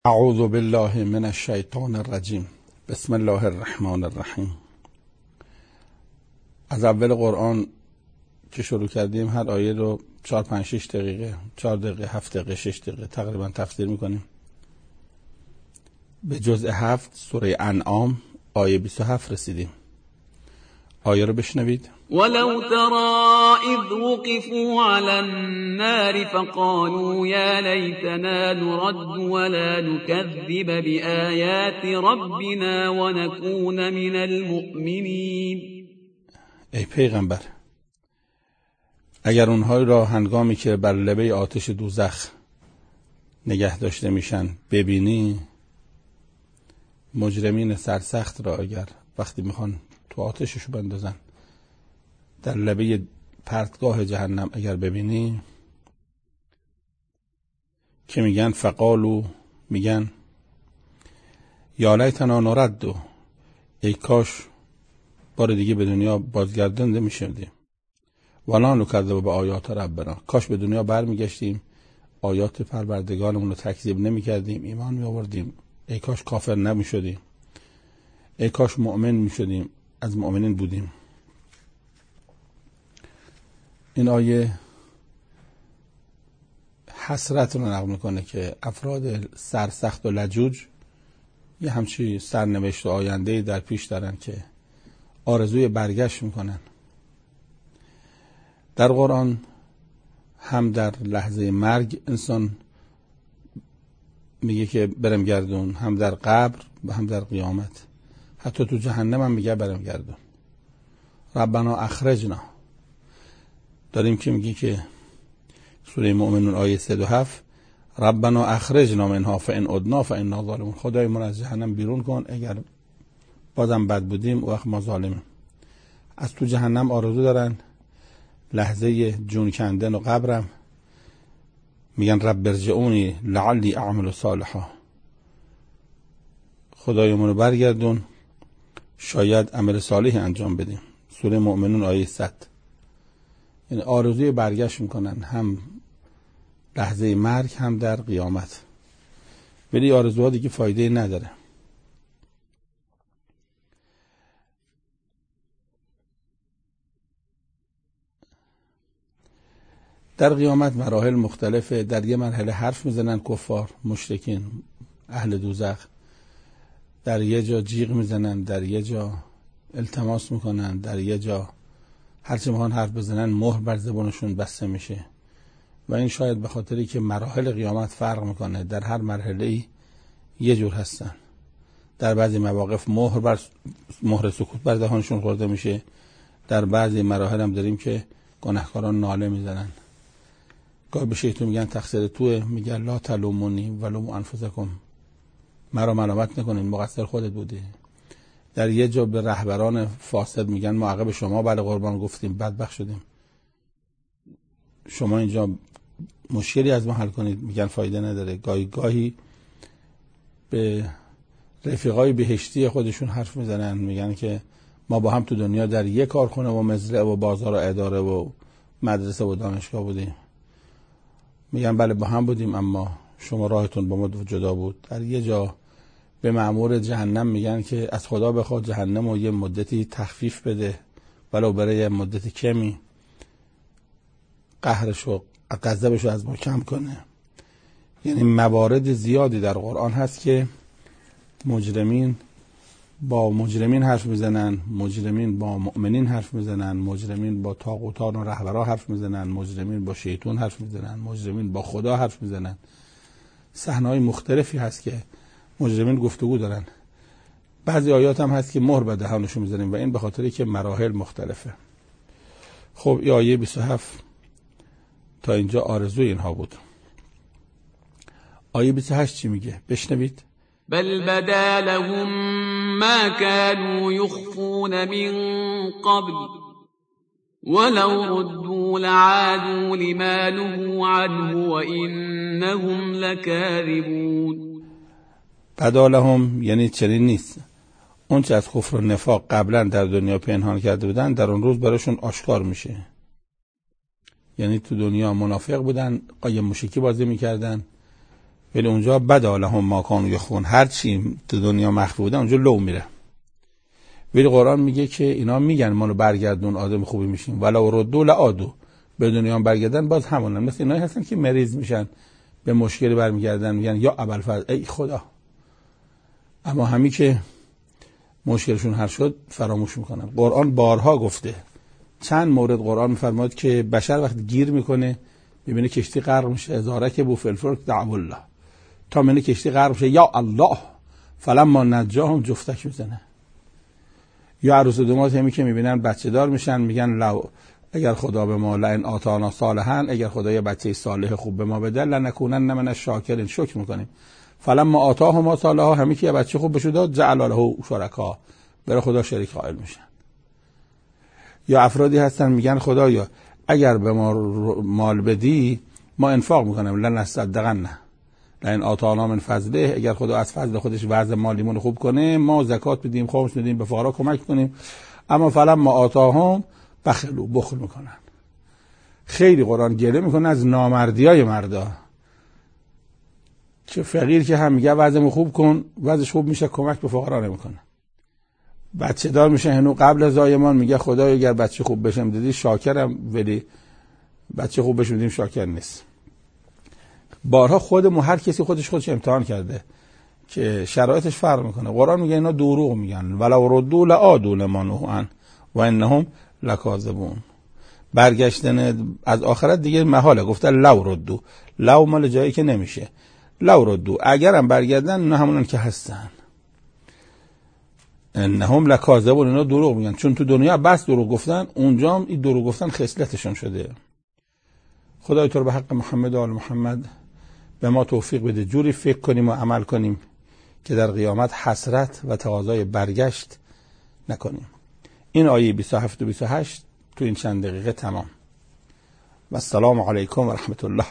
اعوذ بالله من الشیطان الرجیم. بسم الله الرحمن الرحیم. از اول قرآن که شروع کردیم هر آیه رو 4-5-6 دقیقه 4 دقیقه 7 دقیقه 6 دقیقه تقریبا تفسیر میکنیم. به جزء 7 سوره انعام آیه 27 رسیدیم. آیه رو بشنوید. ولو ترى إذ وقفوا على النار فقالوا يا ليتنا نرد ولا نكذب بآيات ربنا ونكون من المؤمنين. ای پیغمبر، اگر اونهایی را هنگامی که بر لبه آتش دوزخ نگه داشته میشن ببینی، مجرمین سرسخت را اگر وقتی میخوان تو آتششو بندازن در لبه پرتگاه جهنم اگر ببینی، که میگن فقالو، میگن یا لیتنا نرد، ای کاش بار دیگه به دنیا بازگردانده میشدیم، ولا نکذب به آیات ربنا، کاش به دنیا برمیگشتیم آیات پروردگارمون رو تکذیب نمیکردیم، ایمان میآوردیم، ای کاش کافر نمیشدیم، ای کاش مؤمن میشدیم، از مؤمنین بودیم. این آیه حسرت رو نقل میکنه که افراد سرسخت و لجوج یه همچی سرنوشت و آینده‌ای در پیش دارن که آرزوی برگشت میکنن. در قرآن هم در لحظه مرگ انسان میگه که برم گردون، هم در قبر و هم در قیامت، حتی تو جهنم هم میگه برم گردون. ربنا اخرجنا داریم که میگه که سوره مؤمنون آیه 37 ربنا اخرجنا منها فان عدنا فانا ظالمون، خدای ما از جهنم بیرون کن، اگر بازم بد بودیم وقت ما ظالمیم. از تو جهنم آرزو دارن، لحظه جون کندن و قبرم میگن رب ارجعونی لعلی اعمل صالحا، خدای ما رو برگردون شاید عمل صالحی انجام بدیم. سوره مؤمنون آیه 100. یعنی آرزوی برگشت میکنن، هم لحظه مرگ هم در قیامت، ولی آرزوها دیگه فایده نداره. در قیامت مراحل مختلفه. در یه مرحله حرف میزنن کفار مشرکین اهل دوزخ، در یه جا جیغ میزنن، در یه جا التماس میکنن، در یه جا هرچی میخوان حرف بزنن مهر بر زبانشون بسته میشه. و این شاید به خاطری که مراحل قیامت فرق میکنه، در هر مرحله یه جور هستن. در بعضی مواقف مهر سکوت بر دهانشون خورده میشه، در بعضی مراحل هم داریم که گناهکاران ناله میزنن. گاهی به شیطون میگن تقصیر توه، میگن لا تلومونی ولوموا انفسکم، مرا ملامت نکنین، مقصر خودت بودی. در یه جا به رهبران فاسد میگن ما عقب شما بله قربان گفتیم بدبخت شدیم، شما اینجا مشکلی از ما حل کنید، میگن فایده نداره. گاهی به رفیقای بهشتی خودشون حرف میزنن، میگن که ما با هم تو دنیا در یک کارخونه و مزرعه و بازار و اداره و مدرسه و دانشگاه بودیم، میگن بله با هم بودیم اما شما راهتون با ما جدا بود. در یه جا به مأمور جهنم میگن که از خدا بخواد جهنم رو یه مدتی تخفیف بده، ولو برای یه مدت کمی، قهرش و غضبش رو از ما کم کنه. یعنی موارد زیادی در قرآن هست که مجرمین با مجرمین حرف میزنن، مجرمین با مؤمنین حرف میزنن، مجرمین با طاغوتان و رهبرا حرف میزنن، مجرمین با شیطان حرف میزنن، مجرمین با خدا حرف میزنن. صحنه‌های مختلفی هست که مجرمین گفتگو دارن. بعضی آیات هم هست که مهر به دهانشون میزنیم و این به خاطری که مراحل مختلفه. خب این آیه 27 تا اینجا آرزوی اینها بود. آیه 28 چی میگه؟ بشنوید. بل بدا لهم ما كانوا يخفون من قبل ولو ردوا لعادوا لما نهوا عنه وإنهم لكاذبون. بدا لهم یعنی چنین نیست، اون چه از کفر و نفاق قبلا در دنیا پنهان کرده بودن در اون روز براشون آشکار میشه. یعنی تو دنیا منافق بودن، قایم موشکی بازی میکردن، ولی اونجا بدا لهم ما کانوا یخفون، هر چی تو دنیا مخفی بوده اونجا لو میره. ولی قرآن میگه که اینا میگن ما رو برگردون آدم خوبی میشیم، ولو ردوا لعادوا، به دنیا برگردن باز همونن. مثل اینایی هستن که مریض میشن به مشکلی برمیگردن میگن یا ابوالفضل ای خدا، اما همین که مشکلشون حل شد فراموش میکنن. قرآن بارها گفته، چند مورد قرآن میفرماد که بشر وقتی گیر میکنه میبینه کشتی غرق میشه، ازارک بو فلفلک دعوا الله، تا میبینه کشتی غرق میشه یا الله فلما نجاهم جفتک میزنه. یا عروس و داماد همی که میبینن بچه دار میشن میگن لو اگر خدا به ما لئن آتانا صالحا، اگر خدا یه بچه صالح خوب به ما بده لنکونن من الشاکرین، شکر میکنیم. فلما آتاهما صالحا، همین که یه بچه خوب بشه داد جعل له شرکا، برای خدا شریک قائل میشن. یا افرادی هستن میگن خدایا اگر به ما مال بدی ما انفاق میکنیم، لنصدقن لئن آتانا من فضله، اگر خدا از فضل خودش وضع مالیمون خوب کنه ما زکات بدیم، خمس بدیم، به فقرا کمک کنیم. اما فلما آتاهم بخلوا، بخل میکنن. خیلی قرآن گله میکنه از نامردیای مردا که فقیر که هم میگه وضعمو خوب کن، وضعش خوب میشه کمک به فقرا نمیکنه. بچه دار میشه هنو قبل از زایمان میگه خدایا اگر بچه خوب بشم دادی شاکرم، ولی بچه خوب بشم دیدیم شاکر نیست. بارها خودمون هر کسی خودش امتحان کرده که شرایطش فرق میکنه. قرآن میگه اینا دروغ میگن، ولو ردوا لعادوا لما نهوا عنه و انهم لکاذبون. برگشتن از آخرت دیگه محاله، گفته لو ردوا، لو مال جایی که نمیشه، لو ردوا اگرم برگردن نه همونن که هستن، انهم لکاذبون، اینا دروغ میگن. چون تو دنیا بس دروغ گفتن، اونجا هم این دروغ گفتن خصلتشون شده. خدای تو رو به حق محمد و آل محمد به ما توفیق بده جوری فکر کنیم و عمل کنیم که در قیامت حسرت و تقاضای برگشت نکنیم. این آیه 27 و 28 تو این چند دقیقه تمام. و السلام علیکم و رحمت الله.